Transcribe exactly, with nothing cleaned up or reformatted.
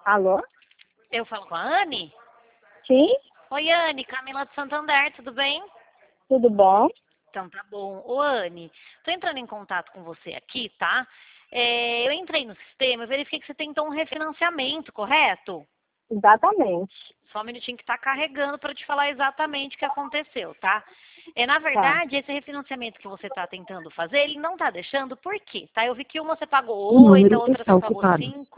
Alô? Eu falo com a Anne? Sim? Oi, Anne, Camila de Santander, tudo bem? Tudo bom? Então tá bom. Ô, Anne, tô entrando em contato com você aqui, tá? É, eu entrei no sistema, eu verifiquei que você tentou um refinanciamento, correto? Exatamente. Só um minutinho que tá carregando para te falar exatamente o que aconteceu, tá? É, na Tá. verdade, esse refinanciamento que você tá tentando fazer, ele não tá deixando, por quê? Tá? Eu vi que uma você pagou O oito, a número outra está você pagou ocupado. cinco.